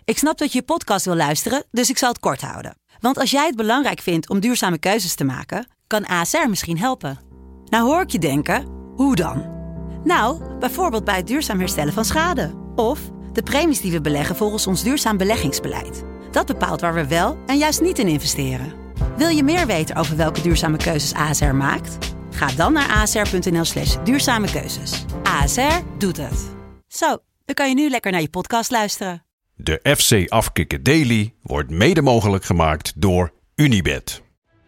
Ik snap dat je podcast wil luisteren, dus ik zal het kort houden. Want als jij het belangrijk vindt om duurzame keuzes te maken, kan ASR misschien helpen. Nou hoor ik je denken, hoe dan? Nou, bijvoorbeeld bij het duurzaam herstellen van schade. Of de premies die we beleggen volgens ons duurzaam beleggingsbeleid. Dat bepaalt waar we wel en juist niet in investeren. Wil je meer weten over welke duurzame keuzes ASR maakt? Ga dan naar asr.nl/duurzame keuzes. ASR doet het. Zo, dan kan je nu lekker naar je podcast luisteren. De FC Afkikken Daily wordt mede mogelijk gemaakt door Unibet.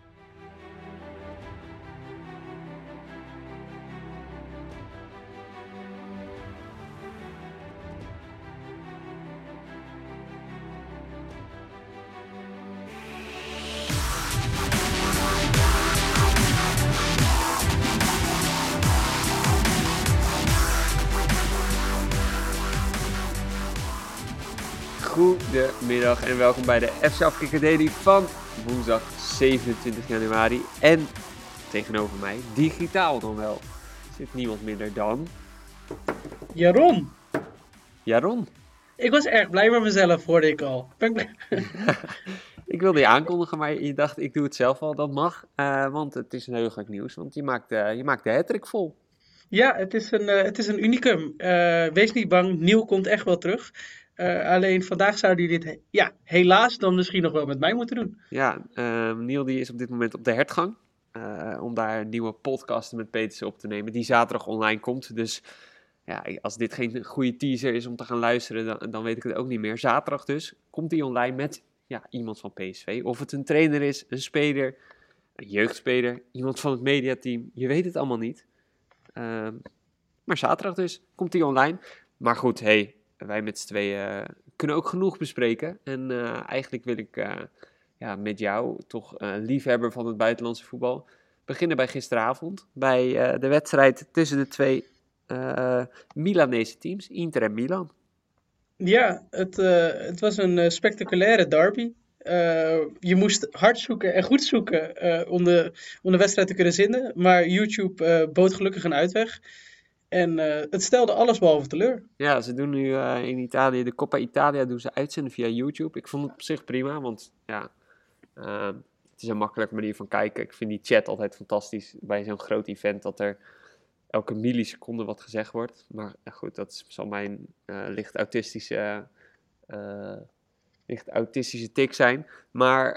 Goedemiddag en welkom bij de FC Afkikken Daily van woensdag 27 januari. En tegenover mij, digitaal dan wel, zit niemand minder dan... Jaron. Jaron. Ik was erg blij met mezelf, hoorde ik al. Ik wilde je aankondigen, maar je dacht ik doe het zelf al. Dat mag, want het is een heugelijk nieuws, want je maakt de hattrick vol. Ja, het is een unicum. Wees niet bang, Niel komt echt wel terug. Alleen vandaag zouden jullie dit helaas dan misschien nog wel met mij moeten doen. Ja, Niel die is op dit moment op de hertgang. Om daar een nieuwe podcast met Petersen op te nemen, die zaterdag online komt. Dus ja, als dit geen goede teaser is om te gaan luisteren, dan weet ik het ook niet meer. Zaterdag dus, komt die online met iemand van PSV. Of het een trainer is, een speler, een jeugdspeler, iemand van het mediateam. Je weet het allemaal niet. Maar zaterdag dus, komt die online. Maar goed, wij met z'n tweeën kunnen ook genoeg bespreken. En eigenlijk wil ik met jou, toch liefhebber van het buitenlandse voetbal, beginnen bij gisteravond. Bij de wedstrijd tussen de twee Milanese teams, Inter en Milan. Ja, het was een spectaculaire derby. Je moest hard zoeken en goed zoeken om de wedstrijd te kunnen vinden. Maar YouTube bood gelukkig een uitweg. En het stelde alles behalve teleur. Ja, ze doen nu in Italië, de Coppa Italia doen ze uitzenden via YouTube. Ik vond het op zich prima, want het is een makkelijke manier van kijken. Ik vind die chat altijd fantastisch bij zo'n groot event, dat er elke milliseconde wat gezegd wordt. Maar goed, dat zal mijn licht autistische tik zijn. Maar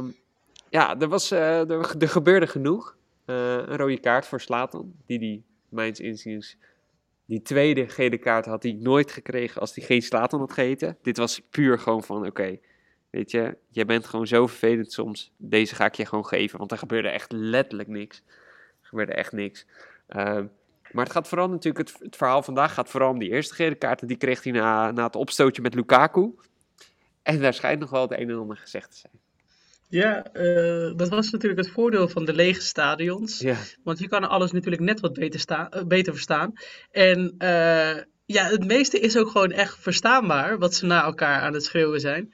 er gebeurde genoeg. Een rode kaart voor Zlatan, die mijns inziens die tweede gele kaart had hij nooit gekregen als hij geen Zlatan had geheten. Dit was puur gewoon van, oké, weet je, jij bent gewoon zo vervelend soms. Deze ga ik je gewoon geven, want er gebeurde echt letterlijk niks. Er gebeurde echt niks. Maar het gaat vooral natuurlijk, het verhaal vandaag gaat vooral om die eerste gele kaart. Die kreeg hij na het opstootje met Lukaku. En daar schijnt nog wel het een en ander gezegd te zijn. Ja, dat was natuurlijk het voordeel van de lege stadions. Ja. Want je kan alles natuurlijk net wat beter verstaan. En het meeste is ook gewoon echt verstaanbaar, wat ze naar elkaar aan het schreeuwen zijn.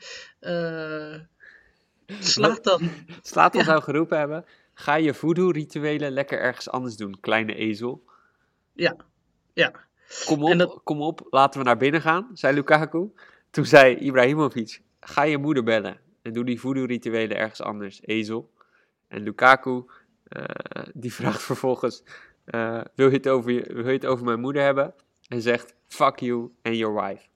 Zlatan zou geroepen hebben, ga je voodoo-rituelen lekker ergens anders doen, kleine ezel. Ja. Kom op, laten we naar binnen gaan, zei Lukaku. Toen zei Ibrahimovic, ga je moeder bellen en doe die voodoo-rituelen ergens anders, ezel. En Lukaku, die vraagt vervolgens, wil je het over mijn moeder hebben? En zegt, fuck you and your wife.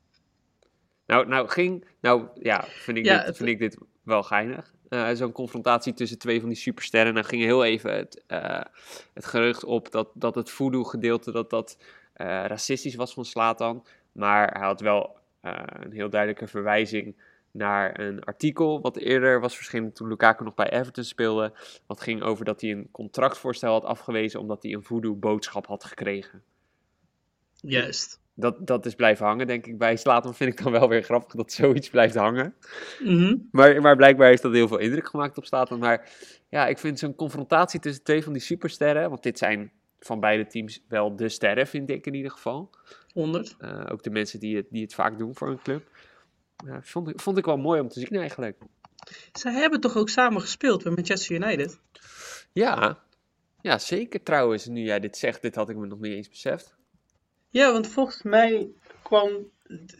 Vind ik dit wel geinig. Zo'n confrontatie tussen twee van die supersterren. Dan ging heel even het gerucht op dat het voodoo-gedeelte, dat racistisch was van Zlatan. Maar hij had wel een heel duidelijke verwijzing naar een artikel wat eerder was verschenen toen Lukaku nog bij Everton speelde. Wat ging over dat hij een contractvoorstel had afgewezen omdat hij een voodoo-boodschap had gekregen. Juist. Dat is blijven hangen, denk ik. Bij Zlatan vind ik dan wel weer grappig dat zoiets blijft hangen. Mm-hmm. Maar blijkbaar heeft dat heel veel indruk gemaakt op Zlatan. Maar ja, ik vind zo'n confrontatie tussen twee van die supersterren, want dit zijn van beide teams wel de sterren, vind ik in ieder geval. 100. Ook de mensen die het vaak doen voor een club. Vond ik wel mooi om te zien eigenlijk. Zij hebben toch ook samen gespeeld bij Manchester United? Ja, zeker trouwens. Nu jij dit zegt, dit had ik me nog niet eens beseft. Ja, want volgens mij kwam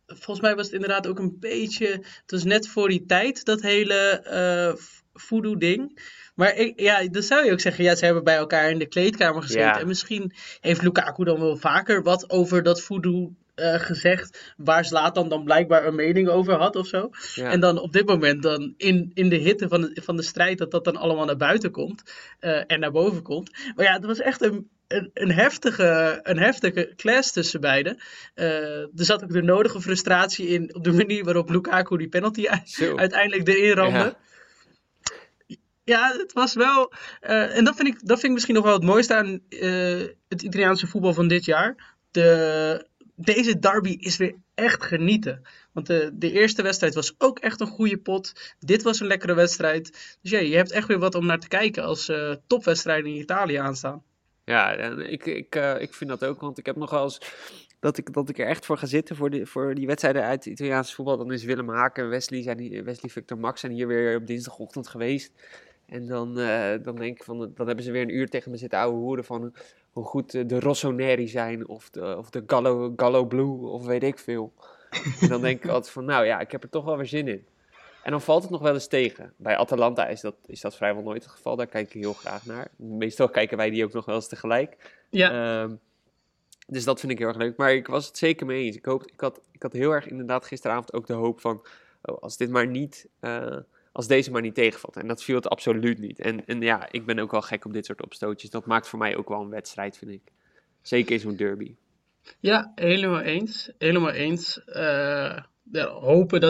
volgens mij was het inderdaad ook een beetje. Het was net voor die tijd, dat hele voodoo-ding. Maar dan zou je ook zeggen, ja, ze hebben bij elkaar in de kleedkamer gezeten. Ja. En misschien heeft Lukaku dan wel vaker wat over dat voodoo gezegd, waar Zlatan dan blijkbaar een mening over had of zo. Ja. En dan op dit moment dan in de hitte van de strijd dat dan allemaal naar buiten komt en naar boven komt. Maar ja, het was echt een heftige clash tussen beiden. Er zat ook de nodige frustratie in op de manier waarop Lukaku die penalty uiteindelijk erin ramde. Ja. Ja, het was wel. En dat vind ik misschien nog wel het mooiste aan het Italiaanse voetbal van dit jaar. Deze derby is weer echt genieten. Want de eerste wedstrijd was ook echt een goede pot. Dit was een lekkere wedstrijd. Dus ja, je hebt echt weer wat om naar te kijken als topwedstrijden in Italië aanstaan. Ja, en ik vind dat ook, want ik heb nog wel eens dat ik er echt voor ga zitten voor die wedstrijden uit het Italiaanse voetbal. Dan is Willem Haak en Wesley Victor Max zijn hier weer op dinsdagochtend geweest. En dan denk ik van, dan hebben ze weer een uur tegen me zitten ouwe hoeren van hoe goed de Rossoneri zijn of de Gallo Blue of weet ik veel. En dan denk ik altijd van, nou ja, ik heb er toch wel weer zin in. En dan valt het nog wel eens tegen. Bij Atalanta is dat vrijwel nooit het geval. Daar kijk ik heel graag naar. Meestal kijken wij die ook nog wel eens tegelijk. Ja. Dus dat vind ik heel erg leuk. Maar ik was het zeker mee eens. Ik had heel erg inderdaad gisteravond ook de hoop van, als deze maar niet tegenvalt. En dat viel het absoluut niet. En ja, ik ben ook wel gek op dit soort opstootjes. Dat maakt voor mij ook wel een wedstrijd, vind ik. Zeker in zo'n derby. Ja, helemaal eens. Helemaal eens. Hopen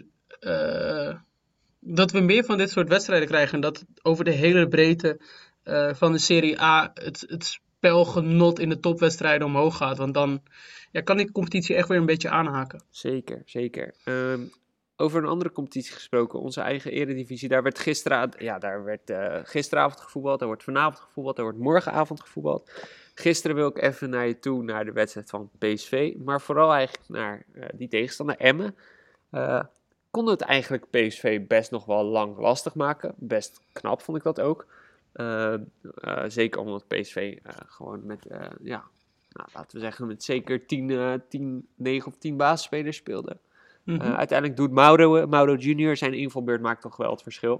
dat we meer van dit soort wedstrijden krijgen. En dat over de hele breedte van de Serie A het spelgenot in de topwedstrijden omhoog gaat. Want dan kan die competitie echt weer een beetje aanhaken. Zeker, zeker. Over een andere competitie gesproken, onze eigen eredivisie. Daar werd gisteravond gevoetbald, daar wordt vanavond gevoetbald, daar wordt morgenavond gevoetbald. Gisteren wil ik even naar je toe, naar de wedstrijd van PSV. Maar vooral eigenlijk naar die tegenstander Emmen. Kon het eigenlijk PSV best nog wel lang lastig maken. Best knap vond ik dat ook. Zeker omdat PSV gewoon met, laten we zeggen, met zeker 9 of 10 basisspelers speelde. Mhm. Uiteindelijk doet Mauro Junior zijn invalbeurt maakt toch wel het verschil.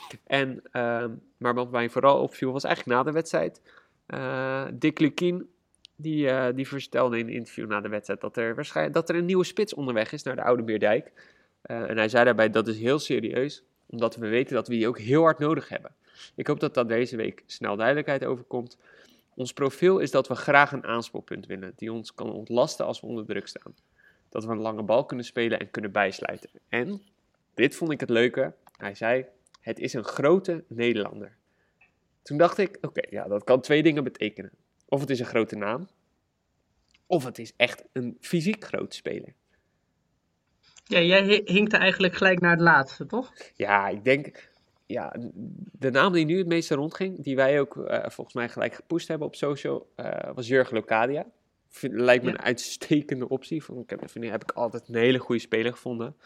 Maar wat mij vooral opviel was eigenlijk na de wedstrijd. Dick Lukien, die vertelde in een interview na de wedstrijd dat er een nieuwe spits onderweg is naar de Oude Meerdijk. En hij zei daarbij, dat is heel serieus, omdat we weten dat we die ook heel hard nodig hebben. Ik hoop dat deze week snel duidelijkheid overkomt. Ons profiel is dat we graag een aanspoelpunt willen, die ons kan ontlasten als we onder druk staan. Dat we een lange bal kunnen spelen en kunnen bijsluiten. En, dit vond ik het leuke, hij zei, het is een grote Nederlander. Toen dacht ik, oké, dat kan 2 dingen betekenen. Of het is een grote naam, of het is echt een fysiek grote speler. Ja, jij hinkte eigenlijk gelijk naar het laatste, toch? Ja, ik denk, de naam die nu het meeste rondging, die wij ook volgens mij gelijk gepusht hebben op social, was Jurgen Locadia. Lijkt me een uitstekende optie. Heb ik altijd een hele goede speler gevonden.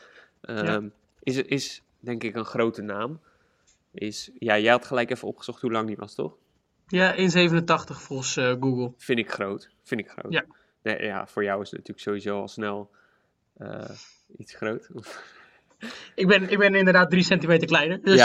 Is denk ik een grote naam. Jij had gelijk even opgezocht hoe lang die was, toch? Ja, 1,87 volgens Google. Vind ik groot. Ja. Nee, voor jou is het natuurlijk sowieso al snel iets groot. Ik ben inderdaad 3 centimeter kleiner. Dus,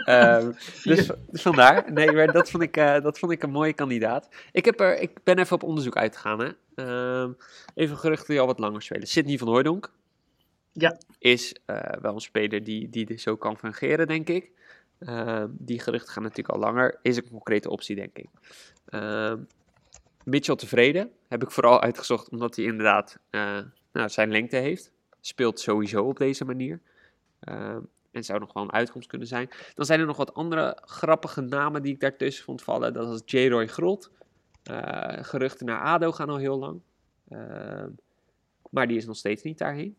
dus vandaar. Nee, maar dat vond ik een mooie kandidaat. Ik ben even op onderzoek uitgegaan. Hè. Even geruchten die al wat langer spelen. Sidney van Hooijdonk. Ja. Is wel een speler die zo kan fungeren, denk ik. Die geruchten gaan natuurlijk al langer. Is een concrete optie, denk ik. Mitchell Tevreden heb ik vooral uitgezocht omdat hij inderdaad zijn lengte heeft. Speelt sowieso op deze manier. En zou nog wel een uitkomst kunnen zijn. Dan zijn er nog wat andere grappige namen die ik daartussen vond vallen. Dat was J-Roy Grot. Geruchten naar ADO gaan al heel lang. Maar die is nog steeds niet daarheen.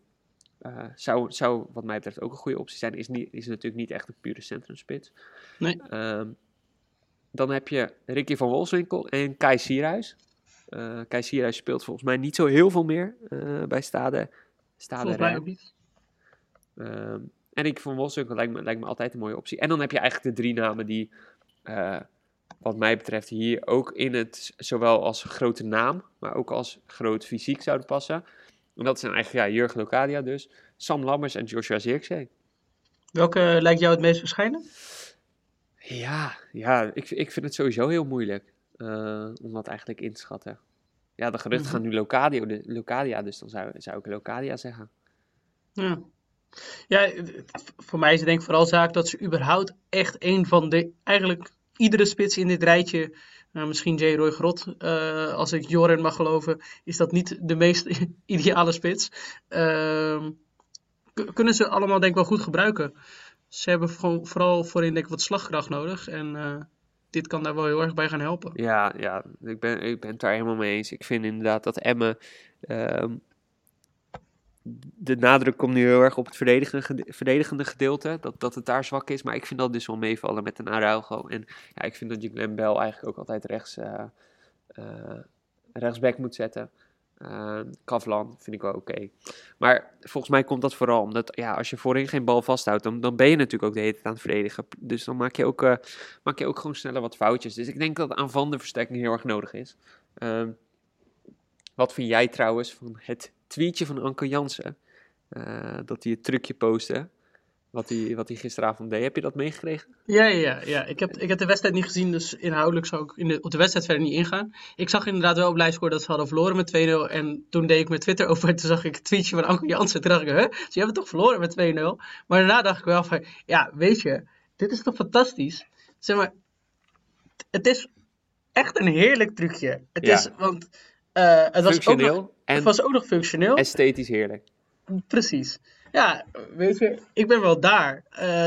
Zou wat mij betreft ook een goede optie zijn. Is natuurlijk niet echt een pure centrumspits. Nee. Dan heb je Ricky van Wolfswinkel en Kai Sierhuis. Kai Sierhuis speelt volgens mij niet zo heel veel meer bij Stade Volgens mij ook niet. En Ricky van Wolfswinkel lijkt me altijd een mooie optie. En dan heb je eigenlijk de 3 namen die, wat mij betreft, hier ook in het, zowel als grote naam, maar ook als groot fysiek zouden passen. En dat zijn eigenlijk Jurgen Locadia dus, Sam Lammers en Joshua Zirkzee. Welke lijkt jou het meest waarschijnlijk? Ja, ik vind het sowieso heel moeilijk om dat eigenlijk in te schatten. Ja, de geruchten gaan nu Locadia, dus dan zou ik Locadia zeggen. Ja. Ja, voor mij is het denk ik vooral zaak dat ze überhaupt echt een van de... Eigenlijk iedere spits in dit rijtje, misschien J. Roy Grot, als ik Joren mag geloven, is dat niet de meest ideale spits. Kunnen ze allemaal denk ik wel goed gebruiken. Ze hebben vooral voorin denk ik wat slagkracht nodig. En dit kan daar wel heel erg bij gaan helpen. Ja, ik ben het daar helemaal mee eens. Ik vind inderdaad dat Emmen... de nadruk komt nu heel erg op het verdedigende gedeelte. Dat het daar zwak is. Maar ik vind dat dus wel meevallen met een Araujo. En ja, ik vind dat je Glenn Bell eigenlijk ook altijd rechtsback moet zetten. Kavlan vind ik wel oké. Maar volgens mij komt dat vooral omdat als je voorin geen bal vasthoudt, dan ben je natuurlijk ook de hele tijd aan het verdedigen. Dus dan maak je ook gewoon sneller wat foutjes. Dus ik denk dat aanvallende versterking heel erg nodig is. Wat vind jij trouwens van het tweetje van Anko Jansen? Dat hij het trucje postte. Wat hij gisteravond deed. Heb je dat meegekregen? Ja. Ik heb de wedstrijd niet gezien, dus inhoudelijk zou ik op de wedstrijd verder niet ingaan. Ik zag inderdaad wel op livescore dat ze hadden verloren met 2-0. En toen deed ik mijn Twitter over en toen zag ik het tweetje van Anko Jansen. Toen dacht ik, ze hebben toch verloren met 2-0? Maar daarna dacht ik wel van, ja, weet je, dit is toch fantastisch? Zeg maar, het is echt een heerlijk trucje. Het is, want het was ook nog functioneel. Esthetisch heerlijk. Precies. Ja, weet je, ik ben wel daar.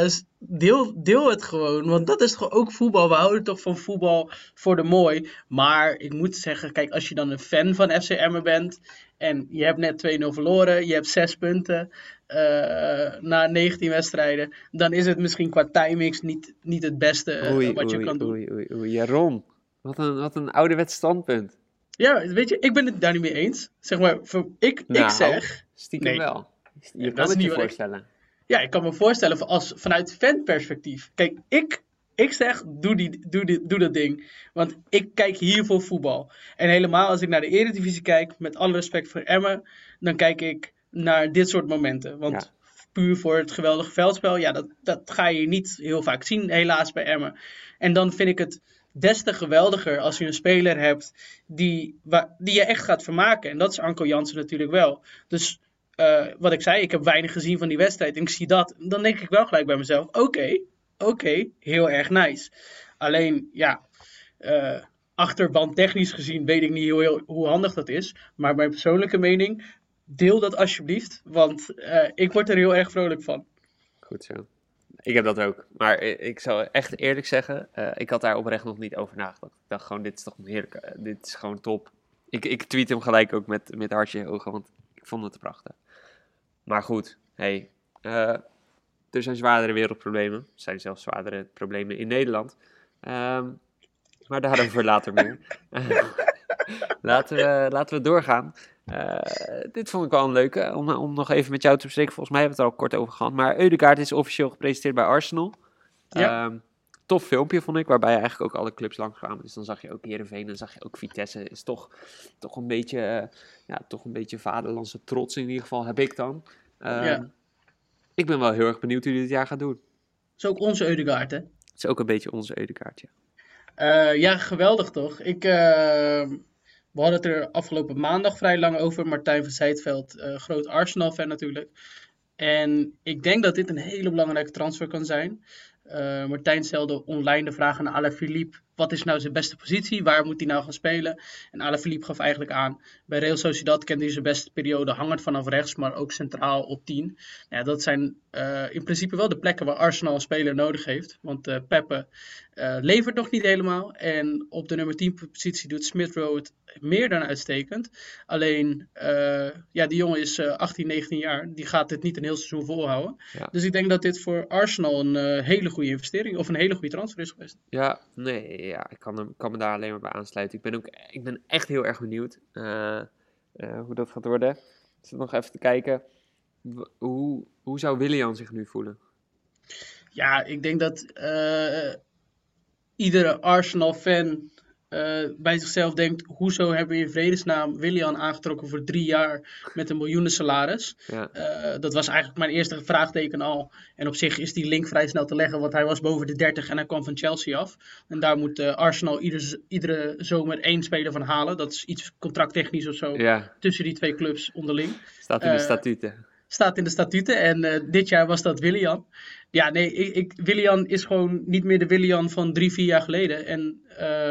Deel het gewoon, want dat is toch ook voetbal. We houden toch van voetbal voor de mooi. Maar ik moet zeggen, kijk, als je dan een fan van FC Emmen bent en je hebt net 2-0 verloren, je hebt 6 punten na 19 wedstrijden, dan is het misschien qua timings niet het beste wat je kan doen. Oei, Jaron. Wat een ouderwets standpunt. Ja, weet je, ik ben het daar niet mee eens. Zeg maar, ik zeg... Stiekem wel. Je kan het het je voorstellen. Ja, ik kan me voorstellen vanuit fanperspectief. Kijk, ik zeg, doe dat ding. Want ik kijk hier voor voetbal. En helemaal als ik naar de Eredivisie kijk, met alle respect voor Emmen, dan kijk ik naar dit soort momenten. Want puur voor het geweldige veldspel, dat ga je niet heel vaak zien, helaas bij Emmen. En dan vind ik het des te geweldiger als je een speler hebt die je echt gaat vermaken. En dat is Anko Jansen natuurlijk wel. Dus wat ik zei, ik heb weinig gezien van die wedstrijd en ik zie dat. Dan denk ik wel gelijk bij mezelf, oké, heel erg nice. Alleen, achterban technisch gezien weet ik niet hoe handig dat is. Maar mijn persoonlijke mening, deel dat alsjeblieft. Want ik word er heel erg vrolijk van. Goed zo. Ik heb dat ook. Maar ik zou echt eerlijk zeggen, ik had daar oprecht nog niet over nagedacht. Ik dacht gewoon, dit is toch heerlijk. Dit is gewoon top. Ik tweet hem gelijk ook met hartje in ogen, want ik vond het prachtig. Maar goed, er zijn zwaardere wereldproblemen. Er zijn zelfs zwaardere problemen in Nederland. Maar daarover later meer. Laten we doorgaan. Dit vond ik wel een leuke, om nog even met jou te bespreken. Volgens mij hebben we het er al kort over gehad. Maar Ødegaard is officieel gepresenteerd bij Arsenal. Ja. Tof filmpje vond ik, waarbij eigenlijk ook alle clubs langskwamen. Dus dan zag je ook Heerenveen en dan zag je ook Vitesse. Is toch een beetje vaderlandse trots in ieder geval, heb ik dan. Ik ben wel heel erg benieuwd hoe hij dit jaar gaat doen. Dat is ook onze Ødegaard, hè? Het is ook een beetje onze Ødegaard, ja. Geweldig toch? We hadden het er afgelopen maandag vrij lang over. Martijn van Zijtveld, groot Arsenal-fan natuurlijk. En ik denk dat dit een hele belangrijke transfer kan zijn. Martijn stelde online de vraag aan Alaphilippe: wat is nou zijn beste positie? Waar moet hij nou gaan spelen? En Alaphilippe gaf eigenlijk aan: bij Real Sociedad kende hij zijn beste periode hangend vanaf rechts, maar ook centraal op 10. Ja, dat zijn in principe wel de plekken waar Arsenal een speler nodig heeft. Want Pepe levert nog niet helemaal. En op de nummer 10 positie doet Smith Rowe het meer dan uitstekend. Alleen, die jongen is 18, 19 jaar. Die gaat dit niet een heel seizoen volhouden. Ja. Dus ik denk dat dit voor Arsenal een hele goede investering of een hele goede transfer is geweest. Ik kan me daar alleen maar bij aansluiten. Ik ben echt heel erg benieuwd hoe dat gaat worden. Ik zit nog even te kijken. Hoe zou Willian zich nu voelen? Ja, ik denk dat iedere Arsenal-fan bij zichzelf denkt, hoezo hebben we in vredesnaam Willian aangetrokken voor 3 jaar met een miljoenen salaris? Ja. Dat was eigenlijk mijn eerste vraagteken al. En op zich is die link vrij snel te leggen, want hij was boven de 30 en hij kwam van Chelsea af. En daar moet Arsenal iedere zomer 1 speler van halen. Dat is iets contracttechnisch of zo tussen die 2 clubs onderling. Staat in de statuten. Staat in de statuten en dit jaar was dat Willian. Ja, nee, Willian is gewoon niet meer de Willian van 3-4 jaar geleden. En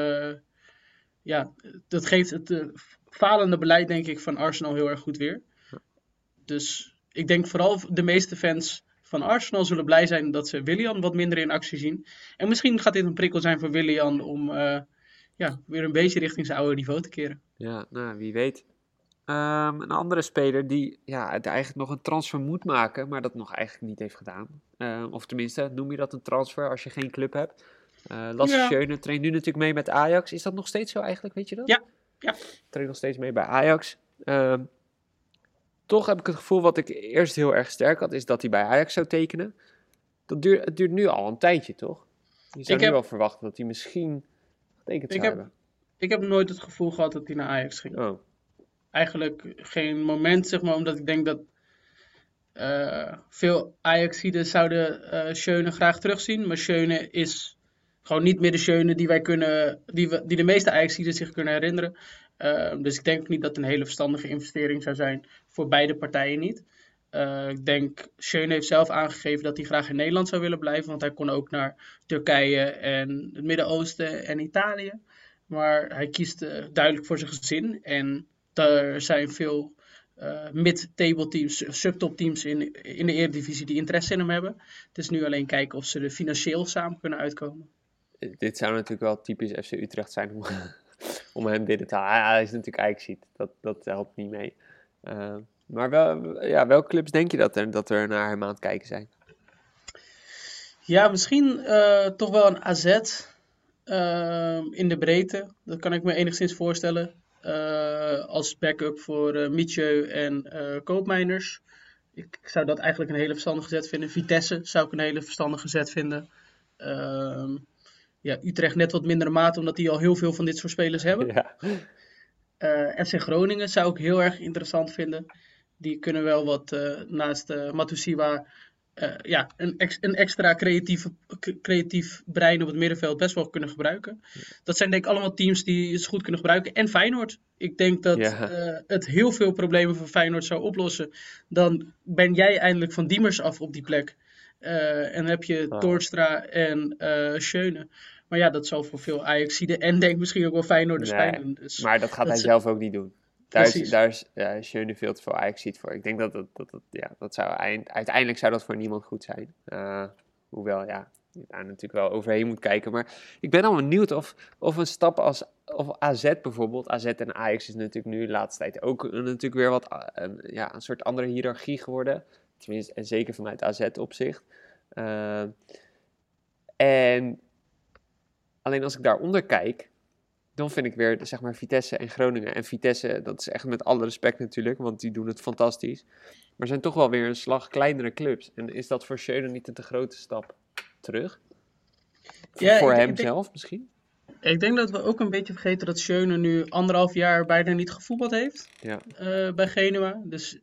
dat geeft het falende beleid, denk ik, van Arsenal heel erg goed weer. Dus ik denk vooral de meeste fans van Arsenal zullen blij zijn dat ze Willian wat minder in actie zien. En misschien gaat dit een prikkel zijn voor Willian om weer een beetje richting zijn oude niveau te keren. Ja, nou, wie weet. Een andere speler die het eigenlijk nog een transfer moet maken, maar dat nog eigenlijk niet heeft gedaan. Of tenminste, noem je dat een transfer als je geen club hebt? Lasse Schöne traint nu natuurlijk mee met Ajax. Is dat nog steeds zo eigenlijk, weet je dat? Ja. Traint nog steeds mee bij Ajax. Toch heb ik het gevoel, wat ik eerst heel erg sterk had, is dat hij bij Ajax zou tekenen. Het duurt nu al een tijdje, toch? Je zou nu wel verwachten dat hij misschien getekend zou hebben. Ik heb nooit het gevoel gehad dat hij naar Ajax ging. Oh. Eigenlijk geen moment, zeg maar, omdat ik denk dat veel Ajaxiden zouden Schöne graag terugzien. Maar Schöne is gewoon niet meer de Schöne die de meeste Ajaxiden zich kunnen herinneren. Dus ik denk niet dat het een hele verstandige investering zou zijn voor beide partijen niet. Ik denk, Schöne heeft zelf aangegeven dat hij graag in Nederland zou willen blijven. Want hij kon ook naar Turkije en het Midden-Oosten en Italië. Maar hij kiest duidelijk voor zijn gezin. En er zijn veel mid-table teams, subtop teams in de Eredivisie die interesse in hem hebben. Het is nu alleen kijken of ze er financieel samen kunnen uitkomen. Dit zou natuurlijk wel typisch FC Utrecht zijn om hem binnen te halen. Hij is natuurlijk Ajaxiet, dat helpt niet mee. Maar welke clubs denk je dat er naar hem aan het kijken zijn? Ja, misschien toch wel een AZ in de breedte. Dat kan ik me enigszins voorstellen. Als backup voor Mitchell en Koopmeiners. Ik zou dat eigenlijk een hele verstandige zet vinden. Vitesse zou ik een hele verstandige zet vinden. Utrecht net wat mindere mate, omdat die al heel veel van dit soort spelers hebben. Ja. FC Groningen zou ik heel erg interessant vinden. Die kunnen wel wat naast Matusiwa een extra creatief brein op het middenveld best wel kunnen gebruiken. Dat zijn denk ik allemaal teams die het goed kunnen gebruiken. En Feyenoord. Ik denk dat het heel veel problemen van Feyenoord zou oplossen. Dan ben jij eindelijk van Diemers af op die plek. En dan heb je Toornstra en Schöne. Maar ja, dat zal voor veel Ajaxiden en denk misschien ook wel Feyenoorders pijn doen. Dus maar dat gaat hij zelf ook niet doen. Daar is Schöne veel te veel Ajaxiet voor. Ik denk dat zou uiteindelijk zou dat voor niemand goed zijn. Hoewel, je daar natuurlijk wel overheen moet kijken. Maar ik ben al benieuwd of een stap of AZ bijvoorbeeld. AZ en Ajax is natuurlijk nu de laatste tijd ook natuurlijk weer een soort andere hiërarchie geworden. Tenminste, en zeker vanuit AZ-opzicht. En alleen als ik daaronder kijk, dan vind ik weer, zeg maar, Vitesse en Groningen. En Vitesse, dat is echt met alle respect natuurlijk, want die doen het fantastisch. Maar zijn toch wel weer een slag kleinere clubs. En is dat voor Schöne niet een te grote stap terug? Voor hem zelf misschien? Ik denk dat we ook een beetje vergeten dat Schöne nu 1,5 jaar bijna niet gevoetbald heeft bij Genua. Dus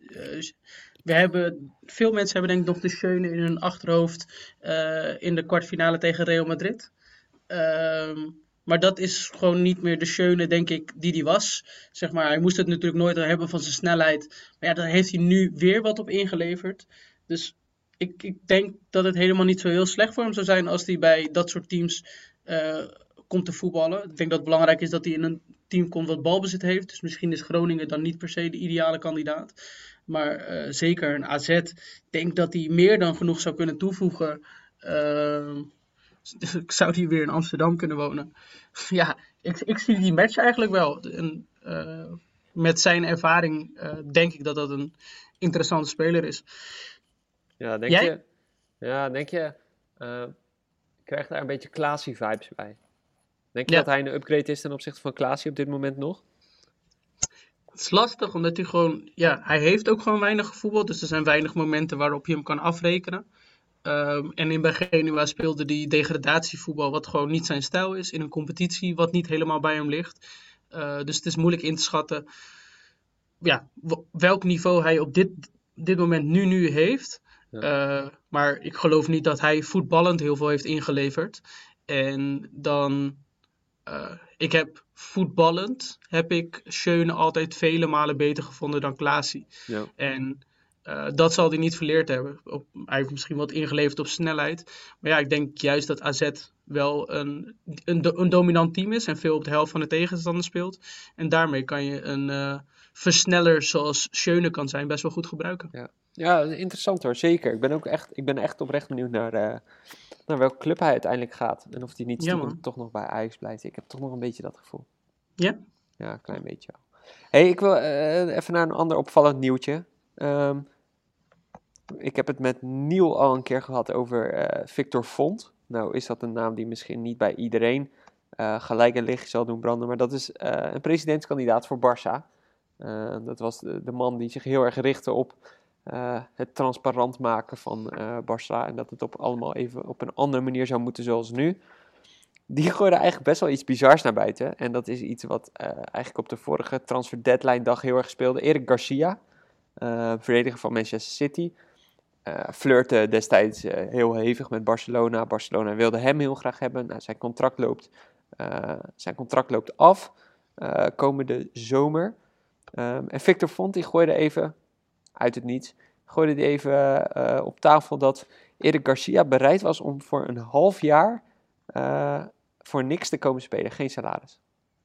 veel mensen hebben denk ik nog de Schöne in hun achterhoofd in de kwartfinale tegen Real Madrid. Maar dat is gewoon niet meer de Schöne, denk ik, die was. Zeg maar, hij moest het natuurlijk nooit hebben van zijn snelheid. Maar daar heeft hij nu weer wat op ingeleverd. Dus ik denk dat het helemaal niet zo heel slecht voor hem zou zijn als hij bij dat soort teams komt te voetballen. Ik denk dat het belangrijk is dat hij in een team komt wat balbezit heeft. Dus misschien is Groningen dan niet per se de ideale kandidaat. Maar zeker een AZ. Ik denk dat hij meer dan genoeg zou kunnen toevoegen. Zou hij weer in Amsterdam kunnen wonen? Ja, ik zie die match eigenlijk wel. Met zijn ervaring denk ik dat dat een interessante speler is. Ja, denk je? Ja, denk je? Ik krijg daar een beetje Klaasie-vibes bij. Denk je dat hij een upgrade is ten opzichte van Klaasie op dit moment nog? Het is lastig, omdat hij gewoon... Ja, hij heeft ook gewoon weinig gevoetbald. Dus er zijn weinig momenten waarop je hem kan afrekenen. En bij Genua speelde hij degradatievoetbal, wat gewoon niet zijn stijl is. In een competitie wat niet helemaal bij hem ligt. Dus het is moeilijk in te schatten welk niveau hij op dit moment nu heeft. Maar ik geloof niet dat hij voetballend heel veel heeft ingeleverd. En dan... ik heb voetballend Schöne altijd vele malen beter gevonden dan Klaasie. Ja. En dat zal hij niet verleerd hebben. Hij heeft misschien wat ingeleverd op snelheid. Maar ja, ik denk juist dat AZ wel een dominant team is. En veel op de helft van de tegenstander speelt. En daarmee kan je een versneller zoals Schöne kan zijn best wel goed gebruiken. Ja, interessant hoor. Zeker. Ik ben echt oprecht benieuwd naar welke club hij uiteindelijk gaat. En of hij niet stiekem toch nog bij Ajax blijft. Ik heb toch nog een beetje dat gevoel. Ja? Ja, een klein beetje wel. Hey, ik wil even naar een ander opvallend nieuwtje. Ik heb het met Niel al een keer gehad over Victor Font. Nou is dat een naam die misschien niet bij iedereen gelijk een lichtje zal doen branden. Maar dat is een presidentskandidaat voor Barça. Dat was de man die zich heel erg richtte op het transparant maken van Barça. En dat het allemaal even op een andere manier zou moeten zoals nu. Die gooide eigenlijk best wel iets bizars naar buiten. En dat is iets wat eigenlijk op de vorige transfer deadline dag heel erg speelde. Eric Garcia, verdediger van Manchester City, flirte destijds heel hevig met Barcelona. Barcelona wilde hem heel graag hebben. Nou, zijn contract loopt af komende zomer. En Victor Font die gooide even uit het niets. Op tafel dat Eric Garcia bereid was om voor een half jaar voor niks te komen spelen. Geen salaris.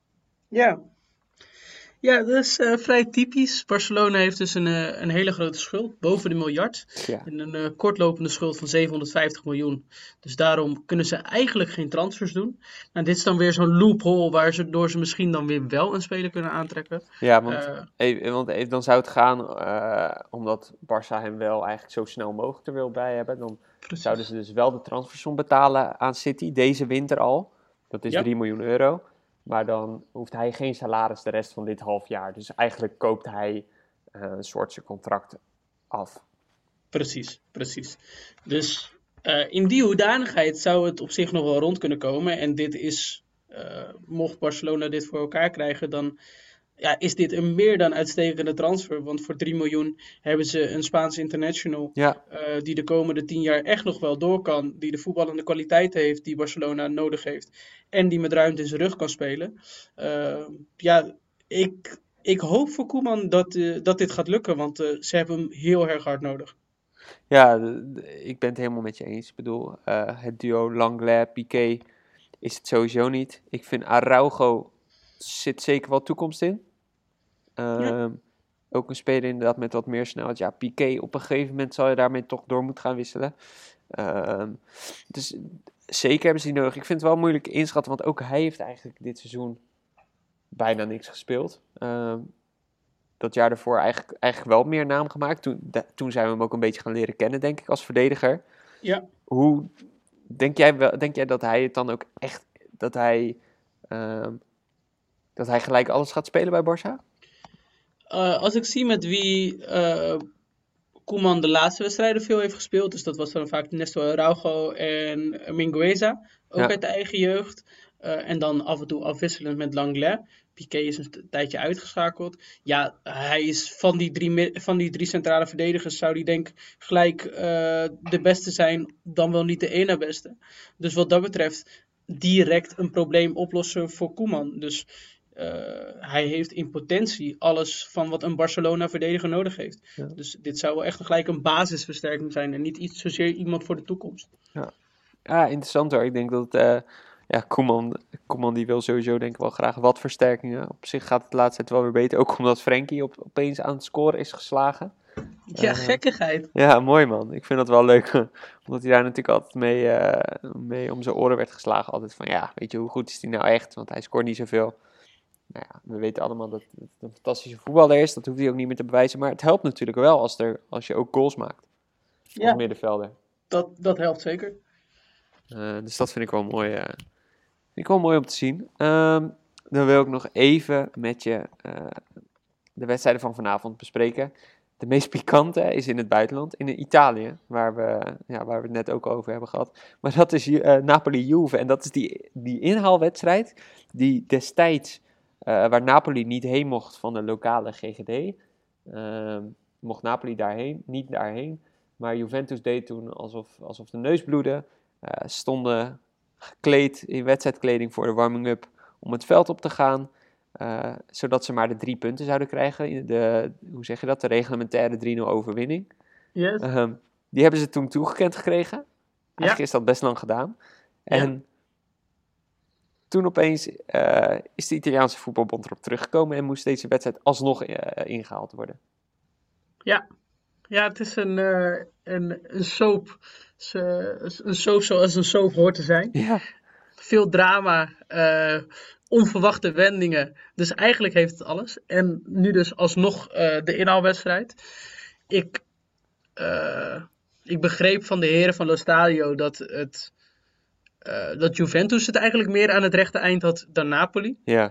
Ja, dat is vrij typisch. Barcelona heeft dus een hele grote schuld, boven de miljard. Ja. En een kortlopende schuld van 750 miljoen. Dus daarom kunnen ze eigenlijk geen transfers doen. Nou, dit is dan weer zo'n loophole waardoor ze misschien dan weer wel een speler kunnen aantrekken. Ja, want dan zou het gaan omdat Barça hem wel eigenlijk zo snel mogelijk er wil bij hebben. Dan zouden ze dus wel de transfersom betalen aan City, deze winter al. Dat is 3 miljoen euro. Maar dan hoeft hij geen salaris de rest van dit half jaar. Dus eigenlijk koopt hij een soort zijn contract af. Precies. Dus in die hoedanigheid zou het op zich nog wel rond kunnen komen. En dit is, mocht Barcelona dit voor elkaar krijgen, dan is dit een meer dan uitstekende transfer. Want voor 3 miljoen hebben ze een Spaanse international die de komende 10 jaar echt nog wel door kan. Die de voetballende kwaliteit heeft die Barcelona nodig heeft. En die met ruimte in zijn rug kan spelen. Ik hoop voor Koeman dat dit gaat lukken. Want ze hebben hem heel erg hard nodig. Ja, ik ben het helemaal met je eens. Ik bedoel, het duo Langlais-Piqué is het sowieso niet. Ik vind Araujo zit zeker wel toekomst in. Ook een speler inderdaad met wat meer snelheid. Ja, Piqué, op een gegeven moment zal je daarmee toch door moeten gaan wisselen. Dus zeker hebben ze die nodig. Ik vind het wel moeilijk inschatten, want ook hij heeft eigenlijk dit seizoen bijna niks gespeeld. Dat jaar daarvoor eigenlijk wel meer naam gemaakt. Toen zijn we hem ook een beetje gaan leren kennen, denk ik, als verdediger. Ja. Hoe denk jij dat hij het dan ook echt... Dat hij gelijk alles gaat spelen bij Barça? Als ik zie met wie Koeman de laatste wedstrijden veel heeft gespeeld. Dus dat was dan vaak Néstor Araujo en Mingueza. Ook uit de eigen jeugd. En dan af en toe afwisselend met Langlais. Piqué is een tijdje uitgeschakeld. Ja, hij is van die drie centrale verdedigers zou die denk ik gelijk de beste zijn. Dan wel niet de ene beste. Dus wat dat betreft direct een probleem oplossen voor Koeman. Dus hij heeft in potentie alles van wat een Barcelona-verdediger nodig heeft. Ja. Dus dit zou wel echt gelijk een basisversterking zijn en niet iets zozeer iemand voor de toekomst. Ja, interessant hoor. Ik denk dat Koeman die wil sowieso denk ik wel graag wat versterkingen. Op zich gaat het de laatste tijd wel weer beter. Ook omdat Frenkie opeens aan het scoren is geslagen. Ja, gekkigheid. Ja, mooi man. Ik vind dat wel leuk. Omdat hij daar natuurlijk altijd mee om zijn oren werd geslagen. Altijd van weet je, hoe goed is hij nou echt? Want hij scoort niet zoveel. Nou ja, we weten allemaal dat het een fantastische voetballer is. Dat hoeft hij ook niet meer te bewijzen. Maar het helpt natuurlijk wel als je ook goals maakt. Als middenvelder. Dat helpt zeker. Dus dat vind ik wel mooi. Vind ik wel mooi om te zien. Dan wil ik nog even met je de wedstrijden van vanavond bespreken. De meest pikante is in het buitenland, in Italië, waar we het net ook over hebben gehad. Maar dat is Napoli-Juve en dat is die inhaalwedstrijd die destijds, waar Napoli niet heen mocht van de lokale GGD, mocht Napoli niet daarheen. Maar Juventus deed toen alsof de neus bloedde, stonden gekleed in wedstrijdkleding voor de warming-up om het veld op te gaan. Zodat ze maar de 3 punten zouden krijgen. Hoe zeg je dat? De reglementaire 3-0 overwinning. Yes. Die hebben ze toen toegekend gekregen. Eigenlijk is dat best lang gedaan. En toen opeens is de Italiaanse voetbalbond erop teruggekomen en moest deze wedstrijd alsnog ingehaald worden. Ja, het is een soap. Een soap zoals een soap hoort te zijn. Ja. Veel drama, onverwachte wendingen. Dus eigenlijk heeft het alles. En nu dus alsnog de inhaalwedstrijd. Ik begreep van de heren van Lo Stadio dat Juventus het eigenlijk meer aan het rechte eind had dan Napoli. Ja.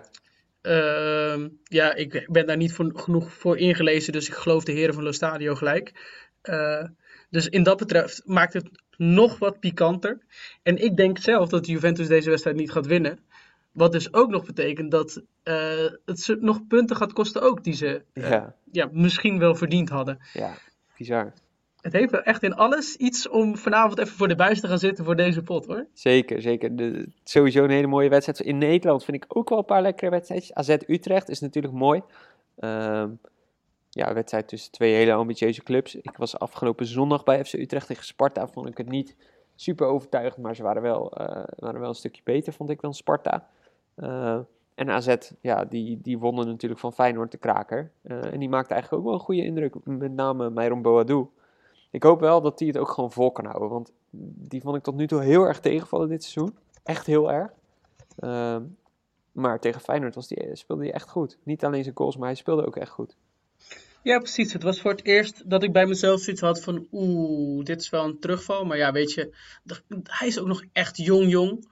Ik ben daar niet genoeg voor ingelezen, dus ik geloof de heren van Lo Stadio gelijk. Dus in dat betreft maakt het nog wat pikanter. En ik denk zelf dat Juventus deze wedstrijd niet gaat winnen. Wat dus ook nog betekent dat het nog punten gaat kosten ook die ze misschien wel verdiend hadden. Ja, bizar. Het heeft wel echt in alles iets om vanavond even voor de buis te gaan zitten voor deze pot, hoor. Zeker. Sowieso een hele mooie wedstrijd. In Nederland vind ik ook wel een paar lekkere wedstrijdjes. AZ Utrecht is natuurlijk mooi. Een wedstrijd tussen 2 hele ambitieuze clubs. Ik was afgelopen zondag bij FC Utrecht tegen Sparta. Vond ik het niet super overtuigend, maar ze waren wel een stukje beter, vond ik, dan Sparta. En AZ, die wonnen natuurlijk van Feyenoord de kraker. En die maakte eigenlijk ook wel een goede indruk. Met name Myron Boadou. Ik hoop wel dat hij het ook gewoon vol kan houden. Want die vond ik tot nu toe heel erg tegenvallen dit seizoen. Echt heel erg. Maar tegen Feyenoord speelde hij echt goed. Niet alleen zijn goals, maar hij speelde ook echt goed. Ja, precies. Het was voor het eerst dat ik bij mezelf zoiets had van... dit is wel een terugval. Maar ja, weet je, hij is ook nog echt jong.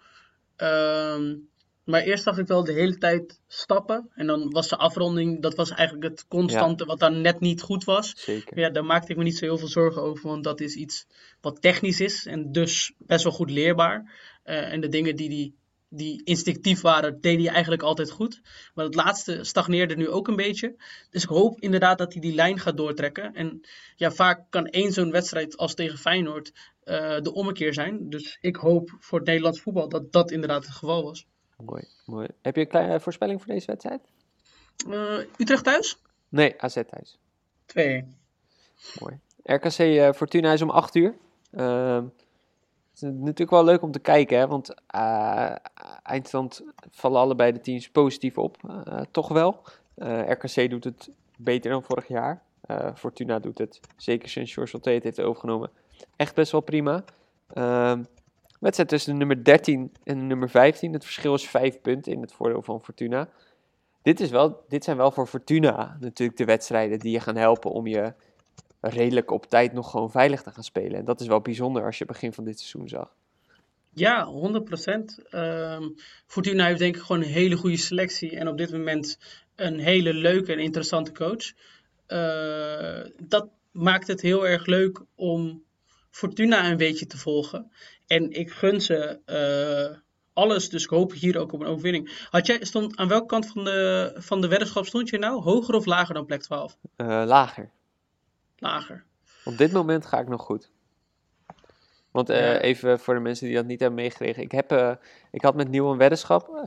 Maar eerst zag ik wel de hele tijd stappen. En dan was de afronding, dat was eigenlijk het constante wat dan net niet goed was. Zeker. Ja, daar maakte ik me niet zo heel veel zorgen over. Want dat is iets wat technisch is en dus best wel goed leerbaar. En de dingen die instinctief waren, deed hij eigenlijk altijd goed. Maar het laatste stagneerde nu ook een beetje. Dus ik hoop inderdaad dat hij die lijn gaat doortrekken. En ja, vaak kan één zo'n wedstrijd als tegen Feyenoord de ommekeer zijn. Dus ik hoop voor het Nederlands voetbal dat dat inderdaad het geval was. Mooi. Heb je een kleine voorspelling voor deze wedstrijd? Utrecht thuis? Nee, AZ thuis. 2-1. Mooi. RKC Fortuna is om 8 uur. Het is natuurlijk wel leuk om te kijken, hè, want eindstand vallen allebei de teams positief op. Toch wel. RKC doet het beter dan vorig jaar. Fortuna doet het, zeker sinds George Sauté het heeft overgenomen, echt best wel prima. Wedstrijd tussen de nummer 13 en de nummer 15. Het verschil is 5 punten in het voordeel van Fortuna. Dit zijn wel voor Fortuna natuurlijk de wedstrijden die je gaan helpen om je redelijk op tijd nog gewoon veilig te gaan spelen. En dat is wel bijzonder als je het begin van dit seizoen zag. Ja, 100%. Fortuna heeft denk ik gewoon een hele goede selectie. En op dit moment een hele leuke en interessante coach. Dat maakt het heel erg leuk om Fortuna een beetje te volgen. En ik gun ze alles, dus ik hoop hier ook op een overwinning. Aan welke kant van de weddenschap stond je nou? Hoger of lager dan plek 12? Lager. Lager. Op dit moment ga ik nog goed. Want even voor de mensen die dat niet hebben meegekregen. Ik had met Nieuw een weddenschap.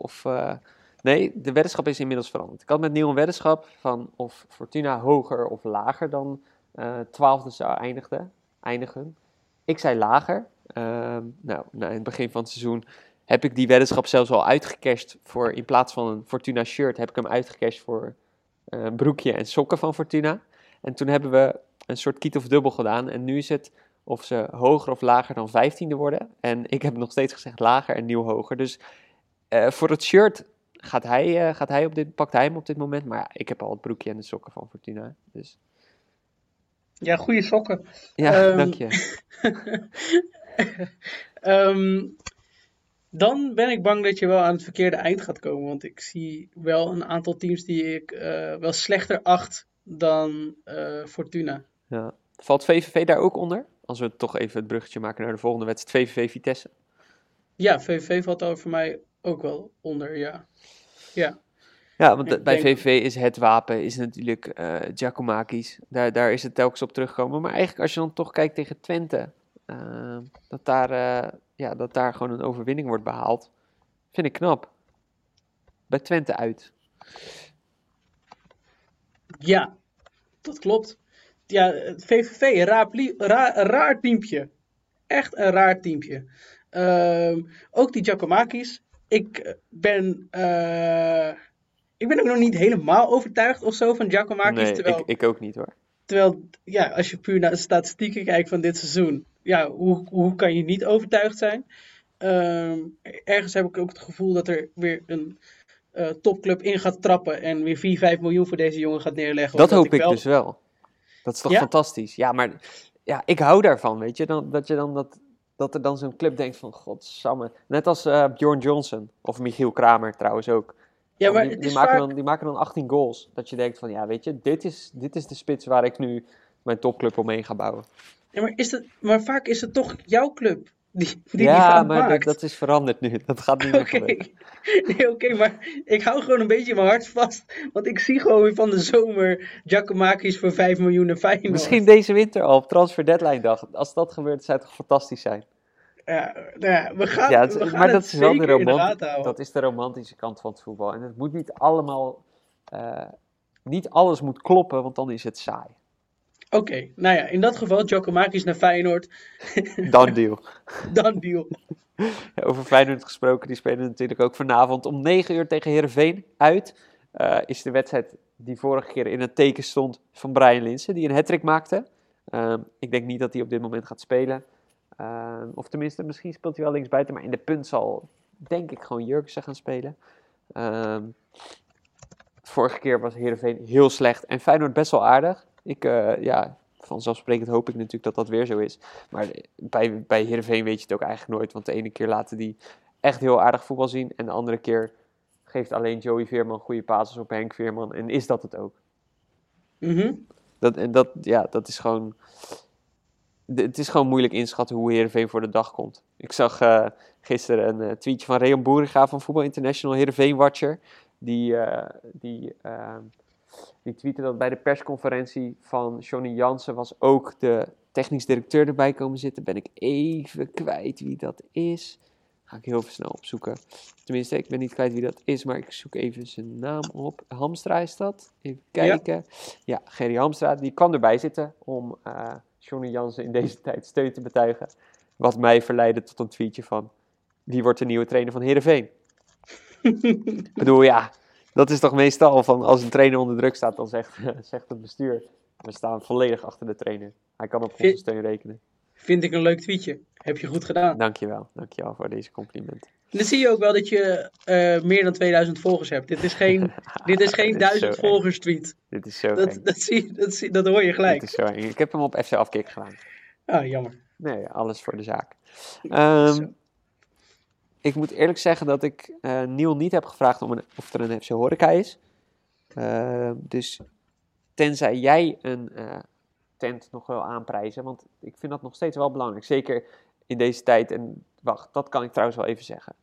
Nee, de weddenschap is inmiddels veranderd. Ik had met Nieuw een weddenschap van of Fortuna hoger of lager dan 12e zou eindigen. Ik zei lager. In het begin van het seizoen heb ik die weddenschap zelfs al uitgecashed voor, in plaats van een Fortuna shirt, heb ik hem uitgecashed voor een broekje en sokken van Fortuna. En toen hebben we een soort kiet of dubbel gedaan. En nu is het of ze hoger of lager dan 15e worden. En ik heb nog steeds gezegd lager en Nieuw hoger. Dus voor het shirt pakt hij hem op dit moment. Maar ja, ik heb al het broekje en de sokken van Fortuna. Dus. Ja, goede sokken. Ja, dank je. Dan ben ik bang dat je wel aan het verkeerde eind gaat komen. Want ik zie wel een aantal teams die ik wel slechter acht dan Fortuna. Ja. Valt VVV daar ook onder? Als we toch even het bruggetje maken naar de volgende wedstrijd. VVV Vitesse. Ja, VVV valt daar voor mij ook wel onder, ja. Ja, Ja, want ik bij denk... VVV is het wapen is natuurlijk Giacomakis. Daar is het telkens op teruggekomen. Maar eigenlijk als je dan toch kijkt tegen Twente, dat daar gewoon een overwinning wordt behaald, vind ik knap. Bij Twente uit. Ja, dat klopt. Ja, het VVV, een raar teampje. Echt een raar teampje. Ook die Giacomakis. Ik ben ook nog niet helemaal overtuigd of zo van Giacomakis. Nee, ik ook niet hoor. Terwijl, ja, als je puur naar de statistieken kijkt van dit seizoen, ja, hoe kan je niet overtuigd zijn? Ergens heb ik ook het gevoel dat er weer een topclub in gaat trappen en weer 4-5 miljoen voor deze jongen gaat neerleggen. Dat omdat hoop ik dus wel. Dat is toch Ja? fantastisch. Ja, maar ja, ik hou daarvan, weet je. Dat er dan zo'n club denkt van, godsamme. Net als Bjorn Johnson of Michiel Kramer trouwens ook. Ja, maar Die, het die, is maken vaak... dan, die maken dan 18 goals. Dat je denkt van, ja, weet je, dit is de spits waar ik nu mijn topclub omheen ga bouwen. Ja, maar vaak is het toch jouw club die Ja, fout maar maakt. dat is veranderd nu. Dat gaat niet meer Oké, gebeuren. nee, oké, maar ik hou gewoon een beetje mijn hart vast. Want ik zie gewoon weer van de zomer Giacomakis voor 5 miljoen naar Feyenoord. Misschien deze winter al, op transfer deadline dag. Als dat gebeurt, zou het toch fantastisch zijn. Ja, nou ja, we gaan Maar het dat is wel zeker in de gaten houden. dat is de romantische kant van het voetbal. En het moet niet allemaal, niet alles moet kloppen, want dan is het saai. Oké, nou ja, in dat geval Giacomakis naar Feyenoord, Dan deal. dan deal. Ja, over Feyenoord gesproken, die spelen natuurlijk ook vanavond om 9 uur tegen Heerenveen uit. Is de wedstrijd die vorige keer in het teken stond van Brian Linssen, die een hat-trick maakte. Ik denk niet dat hij op dit moment gaat spelen. Of tenminste, misschien speelt hij wel linksbuiten, maar in de punt zal, denk ik, gewoon Jurgensen gaan spelen. Vorige keer was Heerenveen heel slecht en Feyenoord best wel aardig. Vanzelfsprekend hoop ik natuurlijk dat dat weer zo is. Maar bij Heerenveen weet je het ook eigenlijk nooit. Want de ene keer laten die echt heel aardig voetbal zien. En de andere keer geeft alleen Joey Veerman goede passes op Henk Veerman. En is dat het ook. Mhm. Dat is gewoon... Het is gewoon moeilijk inschatten hoe Heerenveen voor de dag komt. Ik zag gisteren een tweetje van Reon Boeriga van Voetbal International, Heerenveen Watcher. Die tweette dat bij de persconferentie van Johnny Jansen was ook de technisch directeur erbij komen zitten. Ben ik even kwijt wie dat is. Ga ik heel even snel opzoeken. Tenminste, ik ben niet kwijt wie dat is, maar ik zoek even zijn naam op. Hamstra is dat? Even kijken. Ja, Gerry Hamstra, die kwam erbij zitten om Johnny Jansen in deze tijd steun te betuigen. Wat mij verleidde tot een tweetje van, wie wordt de nieuwe trainer van Heerenveen? Ik bedoel, ja, dat is toch meestal van als een trainer onder druk staat, dan zegt het bestuur, we staan volledig achter de trainer. Hij kan op onze steun rekenen. Vind ik een leuk tweetje. Heb je goed gedaan. Dankjewel voor deze complimenten. En dan zie je ook wel dat je meer dan 2000 volgers hebt. Dit is geen 1000 volgers tweet. Dit is zo Dat hoor je gelijk. Dit is zo eng. Ik heb hem op FC Afkick gedaan. Ah, jammer. Nee, alles voor de zaak. Zo. Ik moet eerlijk zeggen dat ik Niel niet heb gevraagd of er een FC Horeca is. Dus tenzij jij een tent nog wil aanprijzen, want ik vind dat nog steeds wel belangrijk. Zeker in deze tijd. En wacht, dat kan ik trouwens wel even zeggen.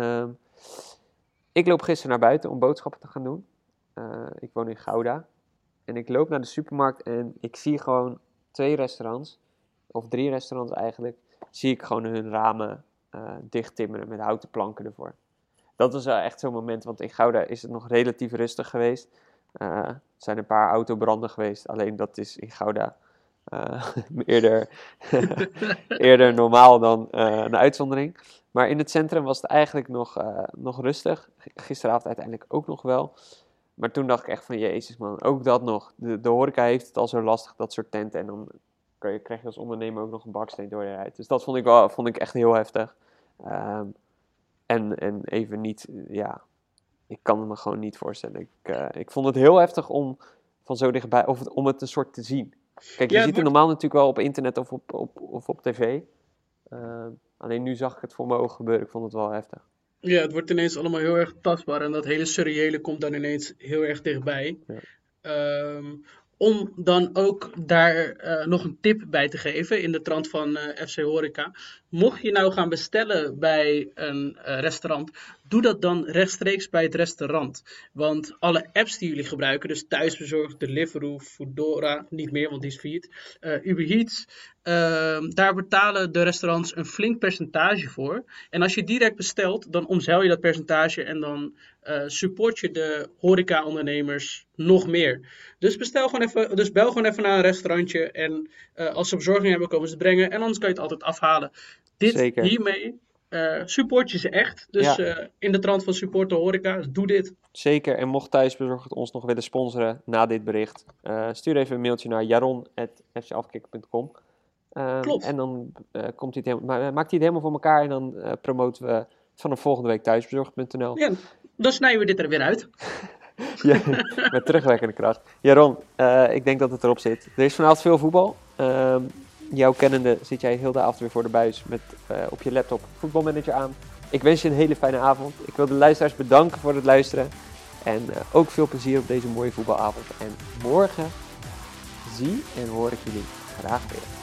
Ik loop gisteren naar buiten om boodschappen te gaan doen. Ik woon in Gouda. En ik loop naar de supermarkt en ik zie gewoon 2 restaurants, of 3 restaurants eigenlijk, zie ik gewoon hun ramen dicht timmeren met houten planken ervoor. Dat was echt zo'n moment, want in Gouda is het nog relatief rustig geweest. Er zijn een paar autobranden geweest, alleen dat is in Gouda eerder normaal dan een uitzondering. Maar in het centrum was het eigenlijk nog rustig. Gisteravond uiteindelijk ook nog wel. Maar toen dacht ik echt van, jezus man, ook dat nog. De horeca heeft het al zo lastig, dat soort tenten. En dan krijg je als ondernemer ook nog een baksteen door je rijdt. Dus dat vond ik echt heel heftig. En even niet, ja, ik kan het me gewoon niet voorstellen. Ik vond het heel heftig om van zo dichtbij, of om het een soort te zien. Kijk, je ziet het normaal natuurlijk wel op internet of op tv. Alleen nu zag ik het voor mijn ogen gebeuren. Ik vond het wel heftig. Ja, het wordt ineens allemaal heel erg tastbaar en dat hele surreële komt dan ineens heel erg dichtbij. Ja. Om dan ook daar nog een tip bij te geven in de trant van FC Horeca. Mocht je nou gaan bestellen bij een restaurant, doe dat dan rechtstreeks bij het restaurant. Want alle apps die jullie gebruiken, dus Thuisbezorgd, Deliveroo, Foodora, niet meer, want die is failliet, Uber Eats, daar betalen de restaurants een flink percentage voor. En als je direct bestelt, dan omzeil je dat percentage en dan support je de horeca-ondernemers nog meer. Dus bel gewoon even naar een restaurantje en als ze bezorging hebben, komen ze het brengen en anders kan je het altijd afhalen. Zeker. Hiermee support je ze echt. Dus in de trant van support de horeca, doe dit. Zeker, en mocht Thuisbezorgd ons nog willen sponsoren na dit bericht, stuur even een mailtje naar jaron@fcafkikker.com. Klopt. En dan maakt hij het helemaal voor elkaar en dan promoten we vanaf volgende week Thuisbezorgd.nl. Ja, dan snijden we dit er weer uit. Ja, met terugwerkende kracht. Jaron, ik denk dat het erop zit. Er is vanavond veel voetbal. Jouw kennende zit jij heel de avond weer voor de buis met op je laptop Voetbalmanager aan. Ik wens je een hele fijne avond. Ik wil de luisteraars bedanken voor het luisteren. En ook veel plezier op deze mooie voetbalavond. En morgen zie en hoor ik jullie graag weer.